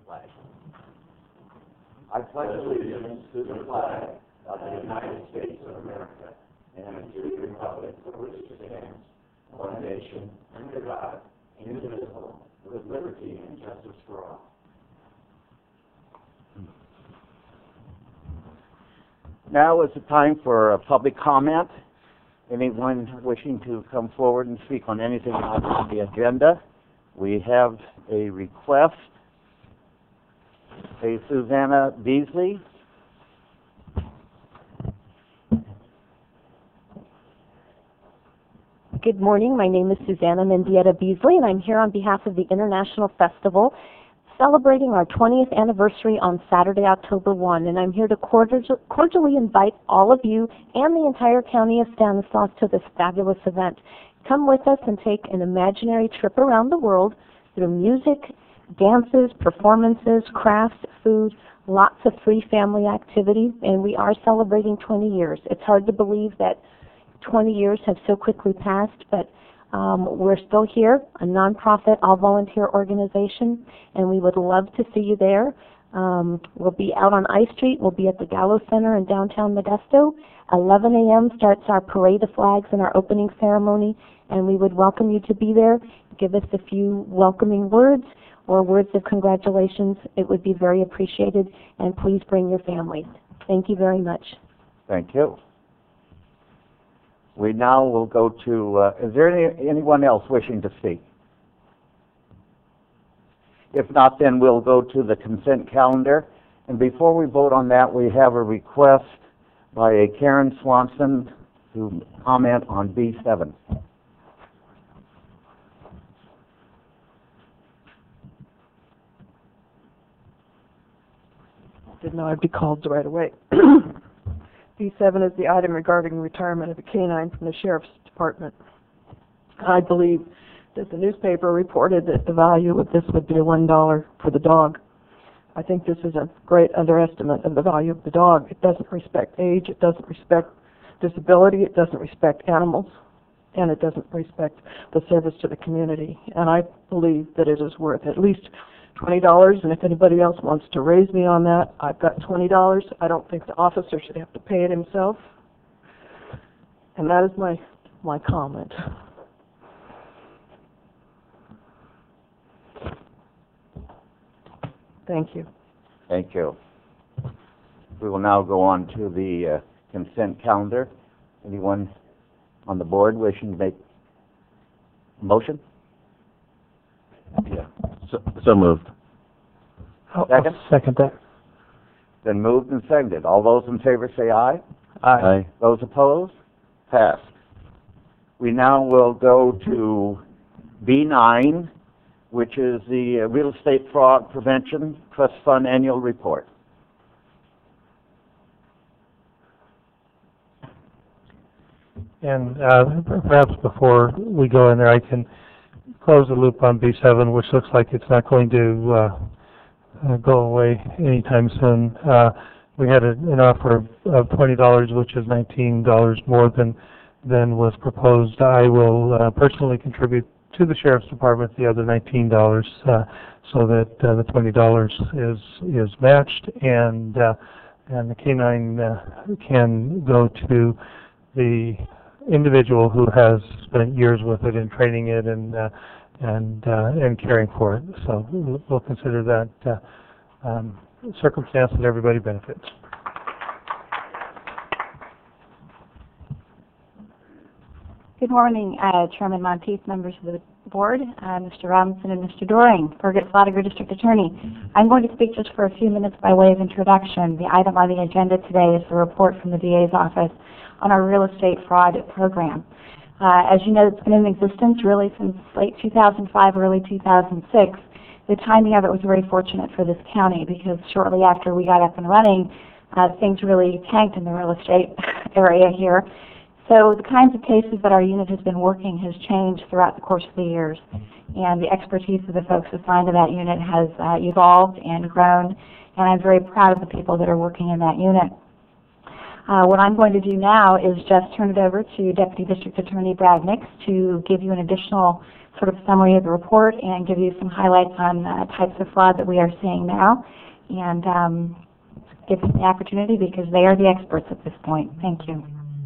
flag. I pledge allegiance to the flag of the United States of America and to the republic for which it stands, one nation, under God, indivisible, with liberty and justice for all. Now is the time for a public comment. Anyone wishing to come forward and speak on anything on the agenda? We have a request. Hey, Susanna Beasley. Good morning. My name is Susanna Mendieta Beasley, and I'm here on behalf of the International Festival celebrating our 20th anniversary on Saturday, October 1. And I'm here to cordially invite all of you and the entire county of Stanislaus to this fabulous event. Come with us and take an imaginary trip around the world through music, dances, performances, crafts, food, lots of free family activities, and we are celebrating 20 years. It's hard to believe that 20 years have so quickly passed, but we're still here, a nonprofit, all-volunteer organization, and we would love to see you there. We'll be out on I Street. We'll be at the Gallo Center in downtown Modesto. 11 a.m. starts our parade of flags and our opening ceremony, and we would welcome you to be there. Give us a few welcoming words or words of congratulations. It would be very appreciated, and please bring your families. Thank you very much. Thank you. We now will go to, is there anyone else wishing to speak? If not, then we'll go to the consent calendar. And before we vote on that, we have a request by a Karen Swanson to comment on B7. Didn't know I'd be called right away. B7 is the item regarding retirement of a canine from the Sheriff's Department. I believe that the newspaper reported that the value of this would be $1 for the dog. I think this is a great underestimate of the value of the dog. It doesn't respect age, it doesn't respect disability, it doesn't respect animals, and it doesn't respect the service to the community. And I believe that it is worth at least $20, and if anybody else wants to raise me on that, I've got $20. I don't think the officer should have to pay it himself. And that is my comment. Thank you. Thank you. We will now go on to the consent calendar. Anyone on the board wishing to make a motion? Yeah. So moved. Second? I'll second that. Then moved and seconded. All those in favor say aye. Aye. Those opposed? Passed. We now will go to B9, which is the Real Estate Fraud Prevention Trust Fund Annual Report. And perhaps before we go in there, I can close the loop on B7, which looks like it's not going to go away anytime soon. We had an offer of $20, which is $19 more than was proposed. I will personally contribute to the Sheriff's Department the other $19 so that the $20 is matched, and the canine can go to the individual who has spent years with it and training it and caring for it. So we'll consider that circumstance that everybody benefits. Good morning, Chairman Monteith, members of the board, Mr. Robinson and Mr. Doring, Fergus Lotiger District Attorney. I'm going to speak just for a few minutes by way of introduction. The item on the agenda today is the report from the DA's office on our real estate fraud program. As you know, it's been in existence really since late 2005, early 2006. The timing of it was very fortunate for this county because shortly after we got up and running, things really tanked in the real estate area here. So the kinds of cases that our unit has been working has changed throughout the course of the years. And the expertise of the folks assigned to that unit has evolved and grown. And I'm very proud of the people that are working in that unit. What I'm going to do now is just turn it over to Deputy District Attorney Brad Nix to give you an additional sort of summary of the report and give you some highlights on types of fraud that we are seeing now, and give them the opportunity because they are the experts at this point. Thank you.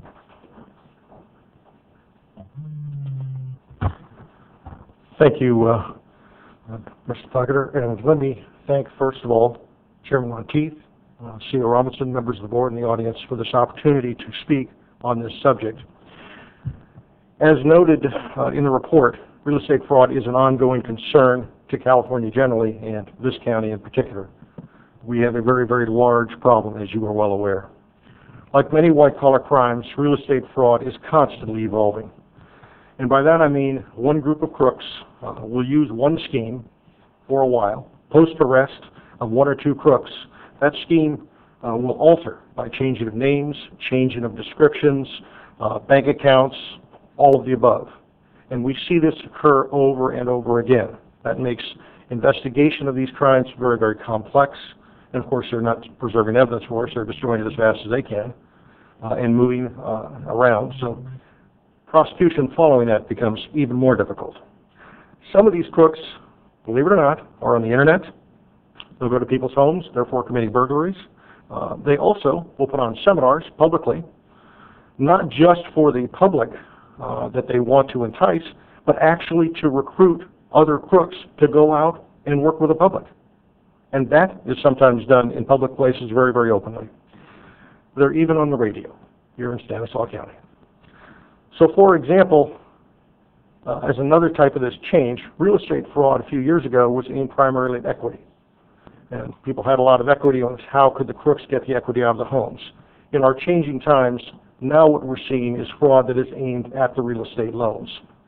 Thank you, Mr. Thuggeter, and let me thank, first of all, Chairman Monteith, Sheila Robinson, members of the board, and the audience for this opportunity to speak on this subject. As noted in the report, real estate fraud is an ongoing concern to California generally and this county in particular. We have a very, very large problem, as you are well aware. Like many white-collar crimes, real estate fraud is constantly evolving. And by that I mean one group of crooks will use one scheme for a while, post-arrest of one or two crooks. That scheme will alter by changing of names, changing of descriptions, bank accounts, all of the above. And we see this occur over and over again. That makes investigation of these crimes very, very complex. And of course, they're not preserving evidence for us. They're destroying it as fast as they can and moving around. So prosecution following that becomes even more difficult. Some of these crooks, believe it or not, are on the internet. They'll go to people's homes, therefore committing burglaries. They also will put on seminars publicly, not just for the public that they want to entice, but actually to recruit other crooks to go out and work with the public. And that is sometimes done in public places very, very openly. They're even on the radio here in Stanislaus County. So for example, as another type of this change, real estate fraud a few years ago was aimed primarily at equity. And people had a lot of equity on how could the crooks get the equity out of the homes. In our changing times, now what we're seeing is fraud that is aimed at the real estate loans.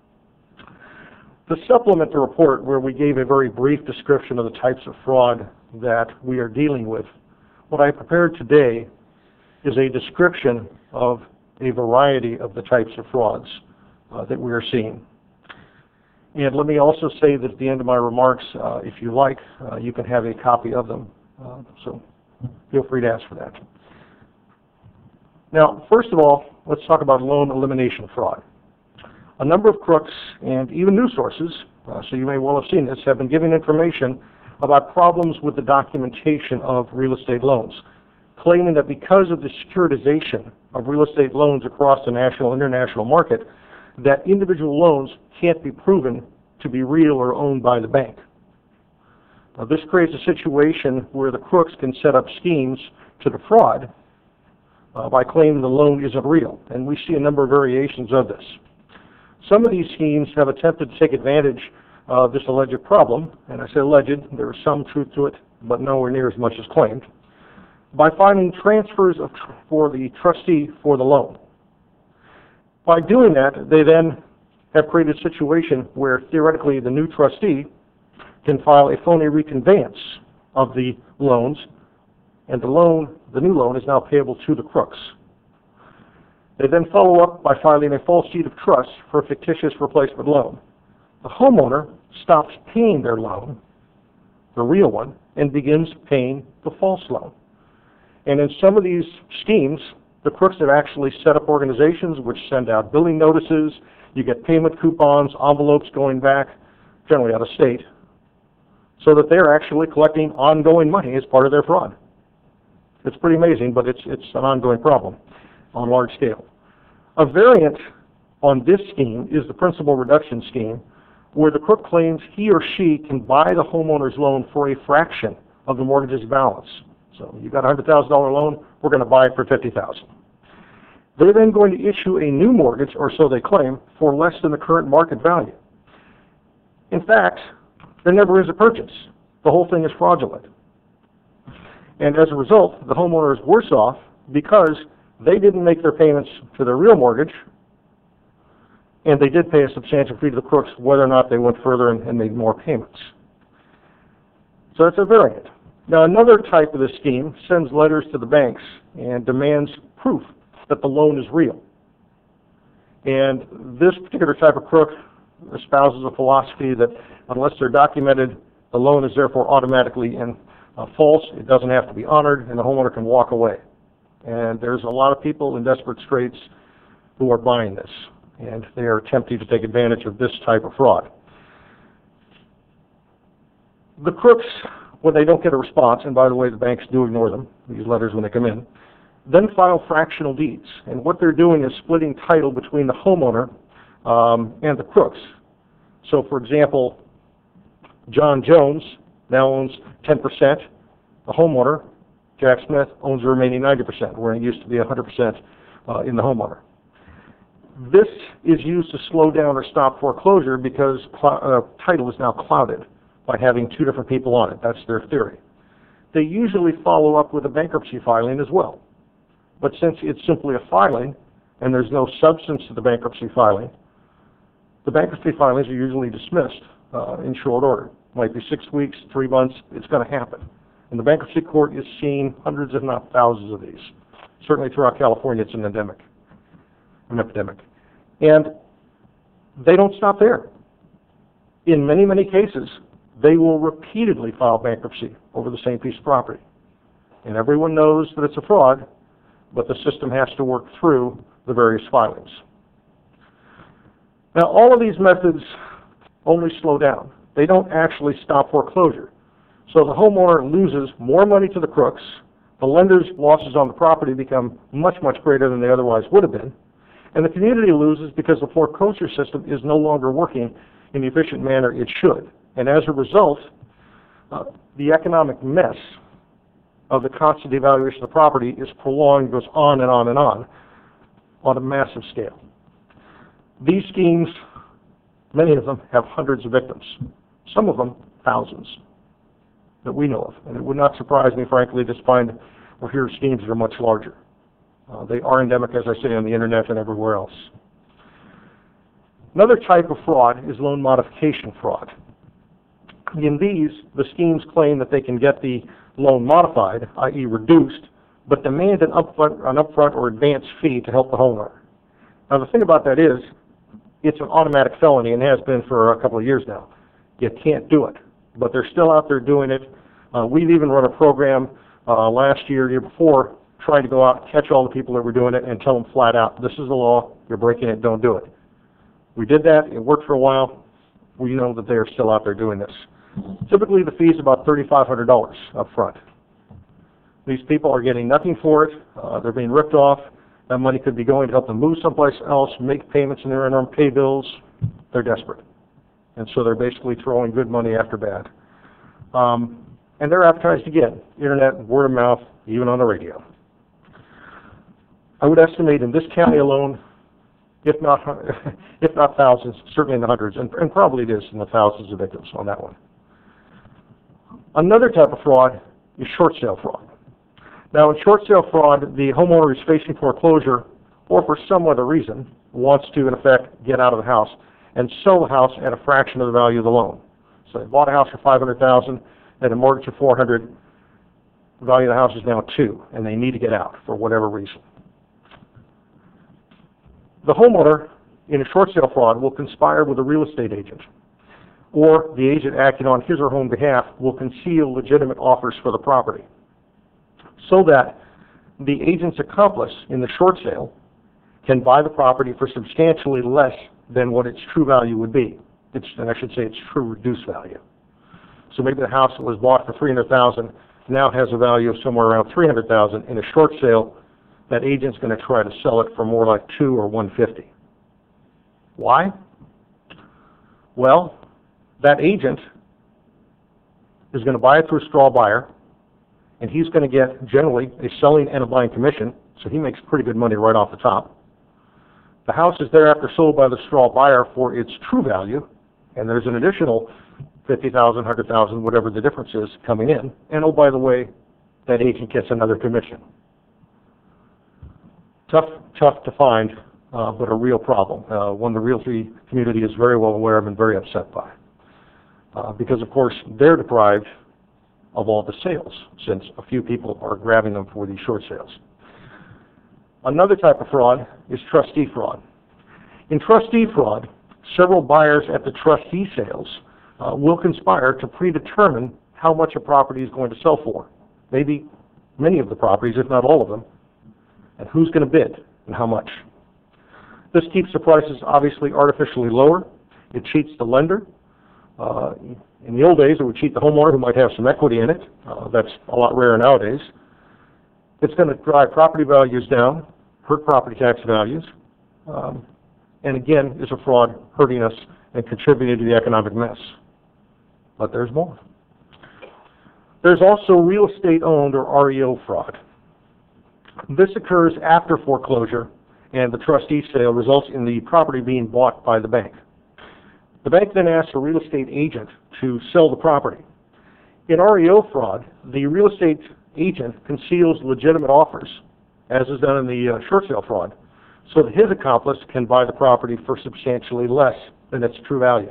To supplement the report where we gave a very brief description of the types of fraud that we are dealing with, what I prepared today is a description of a variety of the types of frauds that we are seeing. And let me also say that at the end of my remarks, if you like, you can have a copy of them. So feel free to ask for that. Now, first of all, let's talk about loan elimination fraud. A number of crooks and even news sources, so you may well have seen this, have been giving information about problems with the documentation of real estate loans, claiming that because of the securitization of real estate loans across the national and international market, that individual loans can't be proven to be real or owned by the bank. Now, this creates a situation where the crooks can set up schemes to defraud by claiming the loan isn't real, and we see a number of variations of this. Some of these schemes have attempted to take advantage of this alleged problem, and I say alleged, there is some truth to it, but nowhere near as much as claimed, by filing transfers for the trustee for the loan. By doing that, they then have created a situation where theoretically the new trustee can file a phony reconveyance of the loans, and the new loan is now payable to the crooks. They then follow up by filing a false deed of trust for a fictitious replacement loan. The homeowner stops paying their loan, the real one, and begins paying the false loan. And in some of these schemes, the crooks have actually set up organizations which send out billing notices. You get payment coupons, envelopes going back, generally out of state, so that they're actually collecting ongoing money as part of their fraud. It's pretty amazing, but it's an ongoing problem on a large scale. A variant on this scheme is the principal reduction scheme, where the crook claims he or she can buy the homeowner's loan for a fraction of the mortgage's balance. So you've got a $100,000 loan, we're going to buy it for $50,000. They're then going to issue a new mortgage, or so they claim, for less than the current market value. In fact, there never is a purchase. The whole thing is fraudulent. And as a result, the homeowner is worse off because they didn't make their payments to their real mortgage, and they did pay a substantial fee to the crooks whether or not they went further and made more payments. So that's a variant. Now, another type of this scheme sends letters to the banks and demands proof that the loan is real. And this particular type of crook espouses a philosophy that unless they're documented, the loan is therefore automatically false. It doesn't have to be honored, and the homeowner can walk away. And there's a lot of people in desperate straits who are buying this, and they are attempting to take advantage of this type of fraud. The crooks, when they don't get a response, and by the way, the banks do ignore them, these letters when they come in, then file fractional deeds. And what they're doing is splitting title between the homeowner and the crooks. So, for example, John Jones now owns 10%. The homeowner, Jack Smith, owns the remaining 90%, where it used to be 100% in the homeowner. This is used to slow down or stop foreclosure because title is now clouded by having two different people on it. That's their theory. They usually follow up with a bankruptcy filing as well. But since it's simply a filing and there's no substance to the bankruptcy filing, the bankruptcy filings are usually dismissed in short order. Might be 6 weeks, 3 months, it's going to happen. And the bankruptcy court is seeing hundreds if not thousands of these. Certainly throughout California it's an epidemic. And they don't stop there. In many, many cases, they will repeatedly file bankruptcy over the same piece of property. And everyone knows that it's a fraud, but the system has to work through the various filings. Now, all of these methods only slow down. They don't actually stop foreclosure. So the homeowner loses more money to the crooks. The lender's losses on the property become much, much greater than they otherwise would have been. And the community loses because the foreclosure system is no longer working in the efficient manner it should. And as a result, the economic mess of the constant devaluation of the property is prolonged, goes on and on and on a massive scale. These schemes, many of them, have hundreds of victims. Some of them, thousands, that we know of. And it would not surprise me, frankly, to find or hear schemes that are much larger. They are endemic, as I say, on the internet and everywhere else. Another type of fraud is loan modification fraud. In these, the schemes claim that they can get the loan modified, i.e. reduced, but demand an upfront or advance fee to help the homeowner. Now the thing about that is, it's an automatic felony and has been for a couple of years now. You can't do it, but they're still out there doing it. We've even run a program last year, year before, trying to go out and catch all the people that were doing it and tell them flat out, this is the law, you're breaking it, don't do it. We did that, it worked for a while. We know that they are still out there doing this. Typically the fee is about $3,500 up front. These people are getting nothing for it, they're being ripped off. That money could be going to help them move someplace else, make payments in their interim, pay bills. They're desperate. And so they're basically throwing good money after bad. And they're advertised again, internet, word of mouth, even on the radio. I would estimate in this county alone, if not thousands, certainly in the hundreds, and probably it is in the thousands of victims on that one. Another type of fraud is short sale fraud. Now in short sale fraud, the homeowner is facing foreclosure or for some other reason wants to, in effect, get out of the house and sell the house at a fraction of the value of the loan. So they bought a house for $500,000 at a mortgage of $400,000. The value of the house is now $2 million, and they need to get out for whatever reason. The homeowner in a short sale fraud will conspire with a real estate agent, or the agent acting on his or her own behalf will conceal legitimate offers for the property, so that the agent's accomplice in the short sale can buy the property for substantially less than what its true value would be. And I should say its true reduced value. So maybe the house that was bought for $300,000 now has a value of somewhere around $300,000. In a short sale, that agent's going to try to sell it for more like $200,000 or $150,000. Why? Well, that agent is going to buy it through a straw buyer, and he's going to get generally a selling and a buying commission, so he makes pretty good money right off the top. The house is thereafter sold by the straw buyer for its true value, and there's an additional $50,000, $100,000, whatever the difference is, coming in. And oh, by the way, that agent gets another commission. Tough to find, but a real problem. One the realty community is very well aware of and very upset by. Because, of course, they're deprived of all the sales, since a few people are grabbing them for these short sales. Another type of fraud is trustee fraud. In trustee fraud, several buyers at the trustee sales will conspire to predetermine how much a property is going to sell for. Maybe many of the properties, if not all of them, and who's going to bid and how much. This keeps the prices obviously artificially lower. It cheats the lender. In the old days, it would cheat the homeowner who might have some equity in it. That's a lot rarer nowadays. It's going to drive property values down, hurt property tax values, and again, is a fraud hurting us and contributing to the economic mess. But there's more. There's also real estate owned or REO fraud. This occurs after foreclosure and the trustee sale results in the property being bought by the bank. The bank then asks a real estate agent to sell the property. In REO fraud, the real estate agent conceals legitimate offers, as is done in the short sale fraud, so that his accomplice can buy the property for substantially less than its true value.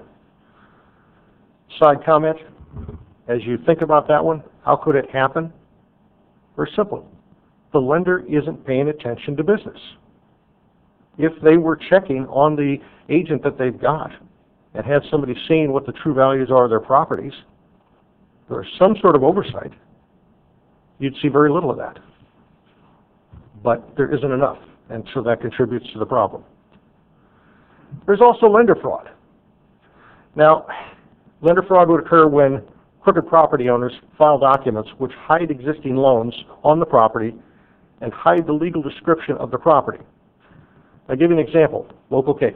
Side comment, as you think about that one, how could it happen? Very simple. The lender isn't paying attention to business. If they were checking on the agent that they've got and had somebody seeing what the true values are of their properties, or some sort of oversight, you'd see very little of that. But there isn't enough, and so that contributes to the problem. There's also lender fraud. Now, lender fraud would occur when crooked property owners file documents which hide existing loans on the property and hide the legal description of the property. I'll give you an example, local case.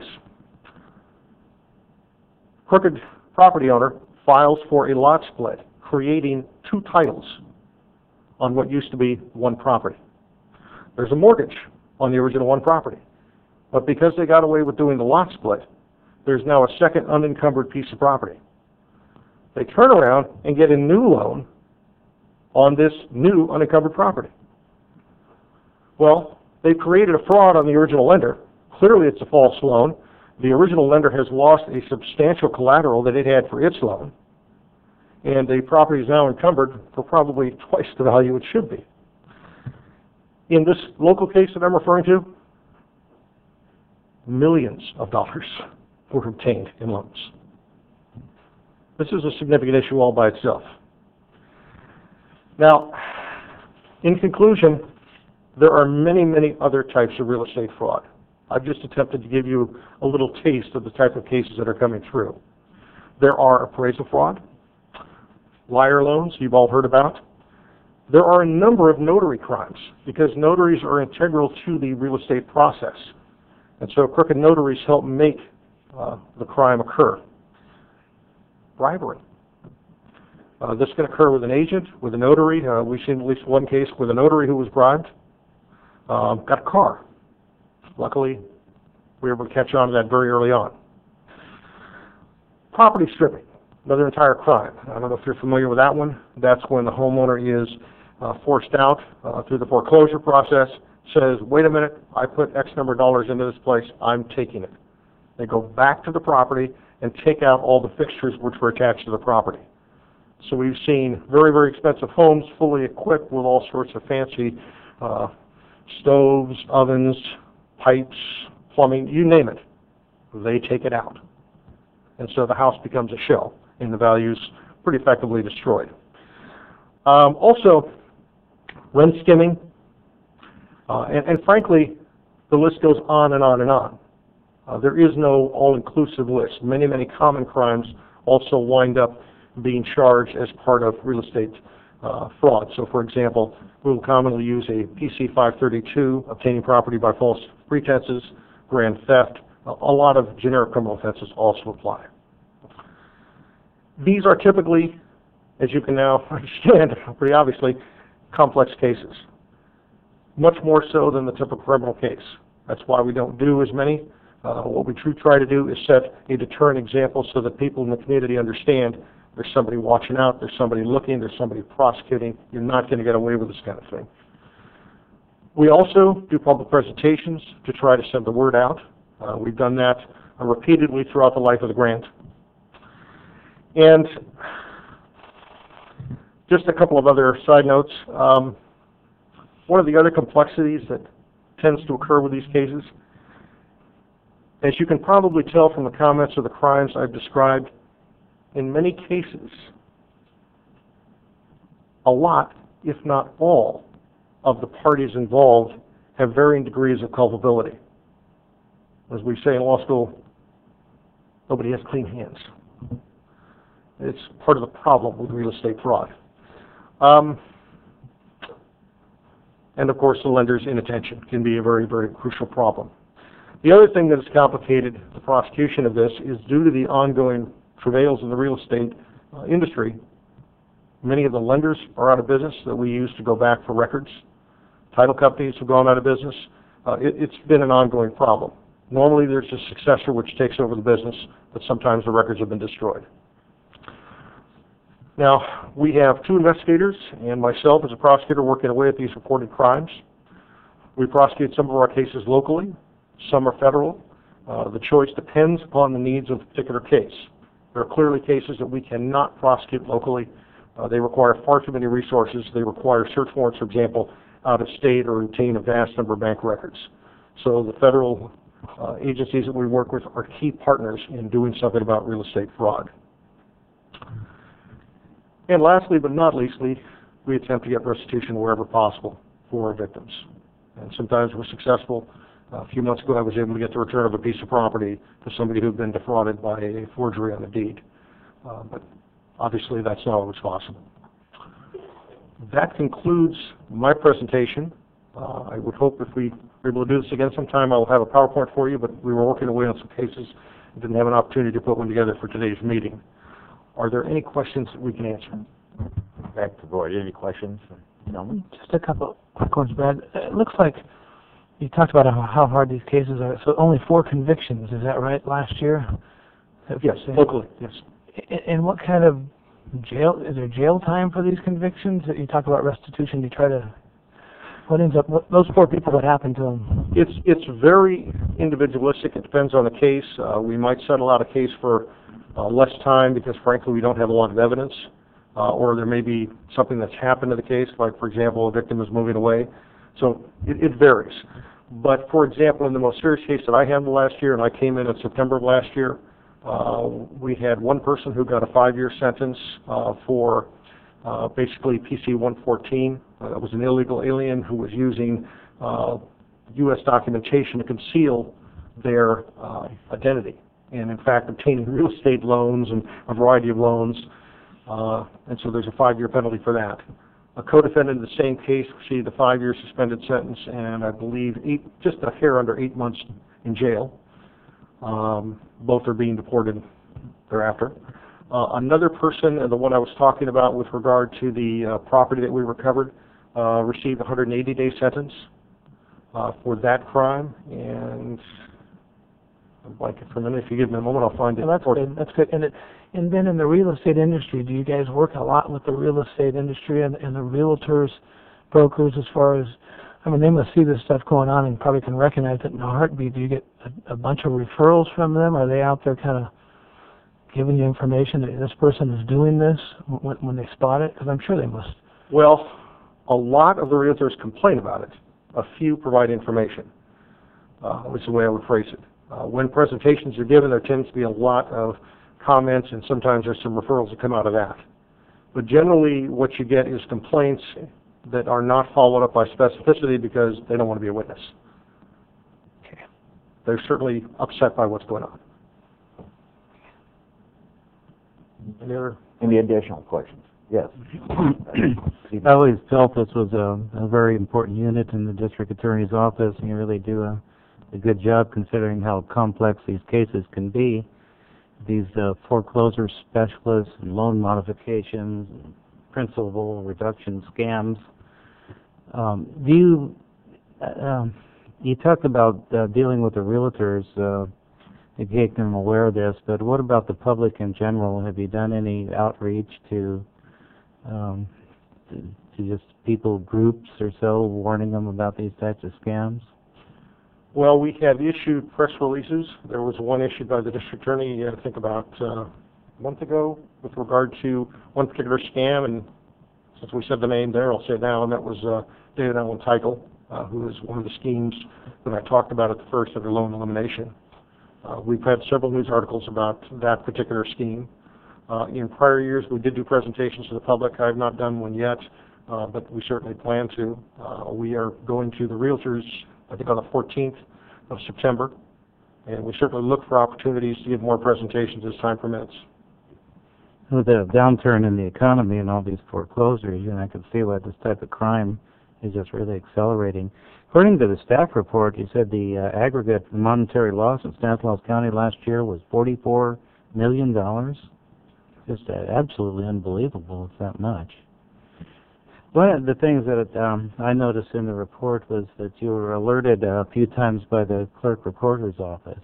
Crooked property owner files for a lot split, creating two titles on what used to be one property. There's a mortgage on the original one property, but because they got away with doing the lot split, there's now a second unencumbered piece of property. They turn around and get a new loan on this new unencumbered property. Well, they've created a fraud on the original lender. Clearly it's a false loan. The original lender has lost a substantial collateral that it had for its loan, and the property is now encumbered for probably twice the value it should be. In this local case that I'm referring to, millions of dollars were obtained in loans. This is a significant issue all by itself. Now, in conclusion, there are many, many other types of real estate fraud. I've just attempted to give you a little taste of the type of cases that are coming through. There are appraisal fraud, liar loans you've all heard about. There are a number of notary crimes because notaries are integral to the real estate process. And so crooked notaries help make the crime occur. Bribery. This can occur with an agent, with a notary. We've seen at least one case with a notary who was bribed. Got a car. Luckily, we were able to catch on to that very early on. Property stripping, another entire crime. I don't know if you're familiar with that one. That's when the homeowner is forced out through the foreclosure process, says, wait a minute, I put X number of dollars into this place, I'm taking it. They go back to the property and take out all the fixtures which were attached to the property. So we've seen very, very expensive homes fully equipped with all sorts of fancy stoves, ovens, pipes, plumbing, you name it. They take it out. And so the house becomes a shell and the value's pretty effectively destroyed. Also, rent skimming, and frankly, the list goes on and on and on. There is no all-inclusive list. Many, many common crimes also wind up being charged as part of real estate fraud. So, for example, we will commonly use a PC 532, obtaining property by false pretenses, grand theft. A lot of generic criminal offenses also apply. These are typically, as you can now understand pretty obviously, complex cases. Much more so than the typical criminal case. That's why we don't do as many. What we try to do is set a deterrent example so that people in the community understand there's somebody watching out, there's somebody looking, there's somebody prosecuting. You're not going to get away with this kind of thing. We also do public presentations to try to send the word out. We've done that repeatedly throughout the life of the grant. And just a couple of other side notes. One of the other complexities that tends to occur with these cases, as you can probably tell from the comments of the crimes I've described, in many cases, a lot, if not all, of the parties involved have varying degrees of culpability. As we say in law school, nobody has clean hands. It's part of the problem with real estate fraud. And of course, the lender's inattention can be a very, very crucial problem. The other thing that has complicated the prosecution of this is due to the ongoing travails in the real estate industry. Many of the lenders are out of business that we use to go back for records. Title companies have gone out of business. It's been an ongoing problem. Normally there's a successor which takes over the business, but sometimes the records have been destroyed. Now, we have 2 investigators and myself as a prosecutor working away at these reported crimes. We prosecute some of our cases locally, some are federal. The choice depends upon the needs of the particular case. There are clearly cases that we cannot prosecute locally. They require far too many resources. They require search warrants, for example, out of state or obtain a vast number of bank records. So the federal agencies that we work with are key partners in doing something about real estate fraud. And lastly, but not leastly, we attempt to get restitution wherever possible for our victims. And sometimes we're successful. A few months ago, I was able to get the return of a piece of property to somebody who had been defrauded by a forgery on a deed. But obviously, that's not always possible. That concludes my presentation. I would hope if we are able to do this again sometime, I'll have a PowerPoint for you, but we were working away on some cases and didn't have an opportunity to put one together for today's meeting. Are there any questions that we can answer? Back to the board. Any questions? Gentlemen? Just a couple quick ones, Brad. It looks like you talked about how hard these cases are. So only 4 convictions, is that right, last year? Yes, locally, yes. And what kind of jail, is there jail time for these convictions? You talk about restitution, you try to, what ends up, those 4 people, what happened to them? It's very individualistic. It depends on the case. We might settle out a case for less time because, frankly, we don't have a lot of evidence. Or there may be something that's happened to the case, like, for example, a victim is moving away. So it varies. But, for example, in the most serious case that I handled last year, and I came in September of last year, we had one person who got a 5-year sentence for basically PC 114. It was an illegal alien who was using U.S. documentation to conceal their identity, and in fact obtaining real estate loans and a variety of loans, and so there's a 5-year penalty for that. A co-defendant in the same case received a 5-year suspended sentence and I believe just a hair under 8 months in jail. Both are being deported thereafter. Another person, the one I was talking about with regard to the property that we recovered, received a 180-day sentence for that crime, and I'm blanking for a minute. If you give me a moment, I'll find it. Well, that's good. That's good. And then in the real estate industry, do you guys work a lot with the real estate industry and the realtors, brokers, as far as, I mean, they must see this stuff going on and probably can recognize it in a heartbeat. Do you get a bunch of referrals from them? Are they out there kind of giving you information that this person is doing this when they spot it? Because I'm sure they must. Well, a lot of the realtors complain about it. A few provide information, which is the way I would phrase it. When presentations are given, there tends to be a lot of comments, and sometimes there's some referrals that come out of that. But generally, what you get is complaints that are not followed up by specificity because they don't want to be a witness. Okay. They're certainly upset by what's going on. Any additional questions? Yes. I always felt this was a very important unit in the district attorney's office, and you really do a good job considering how complex these cases can be. These foreclosure specialists and loan modifications, and principal reduction scams. You talked about dealing with the realtors, making them aware of this, but what about the public in general? Have you done any outreach to just people, groups or so, warning them about these types of scams? Well, we have issued press releases. There was one issued by the district attorney, I think about a month ago, with regard to one particular scam, and since we said the name there, I'll say it now, and that was David Allen Teichel, who is one of the schemes that I talked about at the first under loan elimination. We've had several news articles about that particular scheme. In prior years, we did do presentations to the public. I have not done one yet, but we certainly plan to. We are going to the realtors, I think, on the 14th of September, and we certainly look for opportunities to give more presentations as time permits. with the downturn in the economy and all these foreclosures, I can see why this type of crime is just really accelerating. According to the staff report, he said the aggregate monetary loss in Stanislaus County last year was $44 million. Just absolutely unbelievable. It's that much. One of the things that I noticed in the report was that you were alerted a few times by the clerk recorder's office.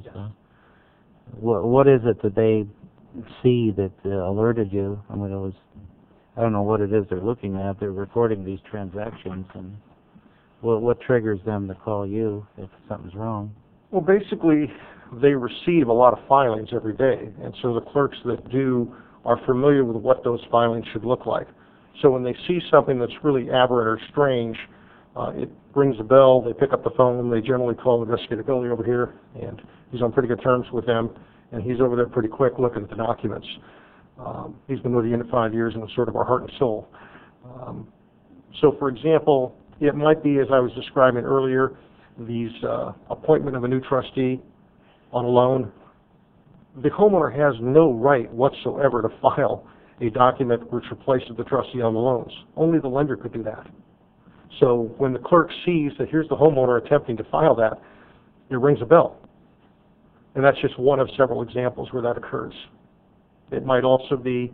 What is it that they see that alerted you? I mean, I don't know what it is they're looking at. They're recording these transactions, and what triggers them to call you if something's wrong? Well, basically, they receive a lot of filings every day, and so the clerks that do are familiar with what those filings should look like. So when they see something that's really aberrant or strange, it rings a bell, they pick up the phone, they generally call Investigator Billy over here, and he's on pretty good terms with them, and he's over there pretty quick looking at the documents. He's been with the unit 5 years and was sort of our heart and soul. So for example, it might be, as I was describing earlier, these appointment of a new trustee on a loan. The homeowner has no right whatsoever to file a document which replaces the trustee on the loans. Only the lender could do that. So when the clerk sees that here's the homeowner attempting to file that, it rings a bell. And that's just one of several examples where that occurs. It might also be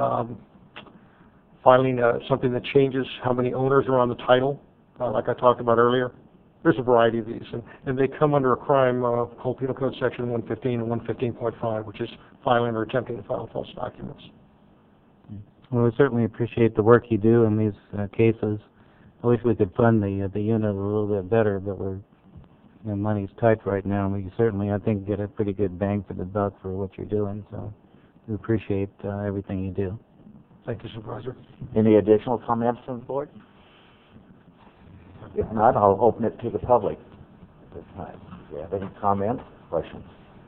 filing something that changes how many owners are on the title, like I talked about earlier. There's a variety of these, and they come under a crime called Penal Code Section 115 and 115.5, which is filing or attempting to file false documents. Well, we certainly appreciate the work you do in these cases. I wish we could fund the unit a little bit better, but money's tight right now. We certainly, I think, get a pretty good bang for the buck for what you're doing. So we appreciate everything you do. Thank you, Supervisor. Any additional comments from the board? If not, I'll open it to the public at this time. Do you have any comments, questions?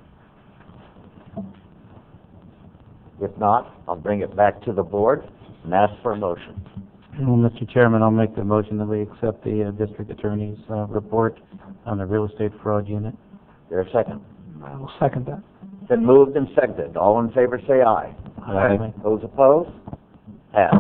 If not, I'll bring it back to the board and ask for a motion. Well, Mr. Chairman, I'll make the motion that we accept the district attorney's report on the real estate fraud unit. Is there a second? I will second that. Been moved and seconded. All in favor say aye. Aye. Those opposed? Passed.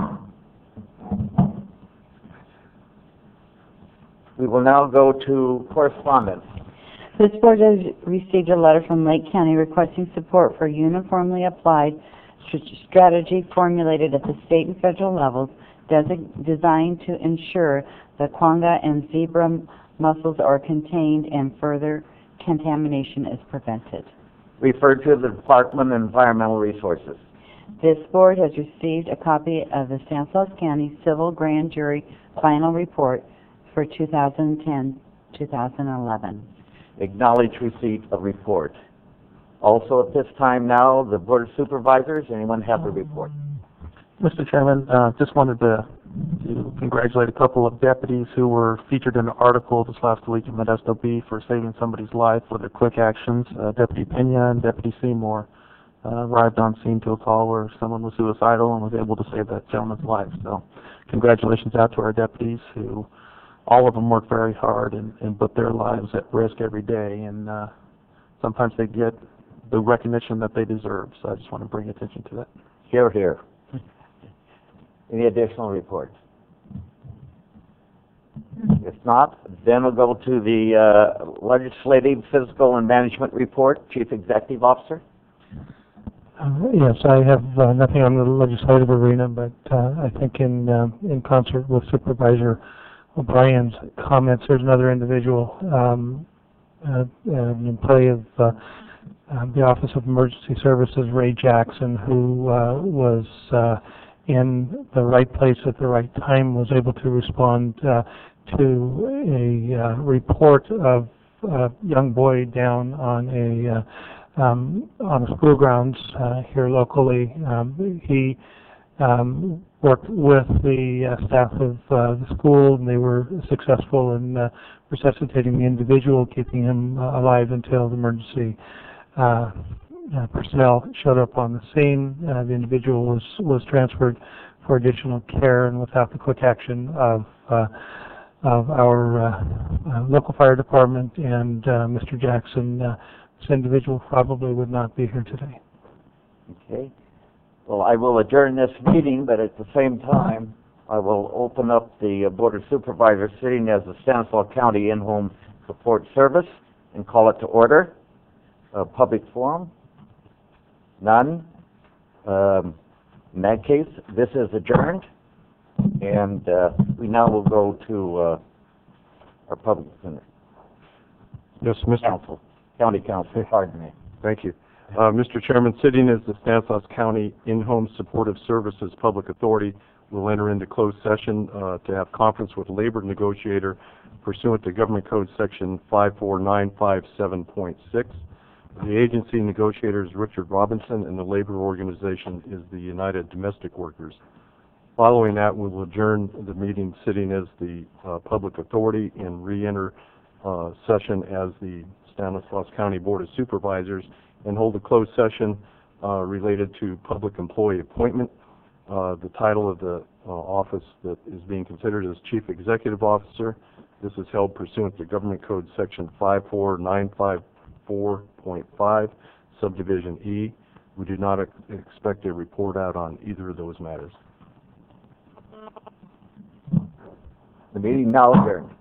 We will now go to correspondence. This board has received a letter from Lake County requesting support for uniformly applied strategy formulated at the state and federal levels designed to ensure the quagga and zebra mussels are contained and further contamination is prevented. Referred to the Department of Environmental Resources. This board has received a copy of the Stanislaus County Civil Grand Jury Final Report for 2010-2011. Acknowledge receipt of report. Also at this time now, the Board of Supervisors, anyone have a report? Mr. Chairman, just wanted to congratulate a couple of deputies who were featured in an article this last week in Modesto Bee for saving somebody's life with their quick actions. Deputy Pena and Deputy Seymour arrived on scene to a call where someone was suicidal and was able to save that gentleman's life. So congratulations out to our deputies who, all of them work very hard and put their lives at risk every day, and sometimes they get the recognition that they deserve. So I just want to bring attention to that. Hear, hear. Any additional reports? If not, then we'll go to the Legislative, Fiscal, and Management Report. Chief Executive Officer. Yes, I have nothing on the legislative arena, but I think in concert with Supervisor O'Brien's comments, there's another individual, an employee of the Office of Emergency Services, Ray Jackson, who was in the right place at the right time, was able to respond to a report of a young boy down on a school grounds here locally. He worked with the staff of the school, and they were successful in resuscitating the individual, keeping him alive until the emergency personnel showed up on the scene. The individual was transferred for additional care, and without the quick action of our local fire department and Mr. Jackson, this individual probably would not be here today. Okay. Well, I will adjourn this meeting, but at the same time, I will open up the Board of Supervisors sitting as the Stanislaus County In-Home Support Service and call it to order. Public forum? None. In that case, this is adjourned, and we now will go to our public defender. Yes, Mr. Council, County Council, pardon me. Thank you. Mr. Chairman, sitting as the Stanislaus County In-Home Supportive Services Public Authority, will enter into closed session to have conference with labor negotiator pursuant to Government Code Section 54957.6. The agency negotiator is Richard Robinson, and the labor organization is the United Domestic Workers. Following that, we will adjourn the meeting sitting as the public authority and re-enter session as the Stanislaus County Board of Supervisors and hold a closed session related to public employee appointment. The title of the office that is being considered is Chief Executive Officer. This is held pursuant to Government Code Section 54954.5, Subdivision E. We do not expect a report out on either of those matters. The meeting now adjourned.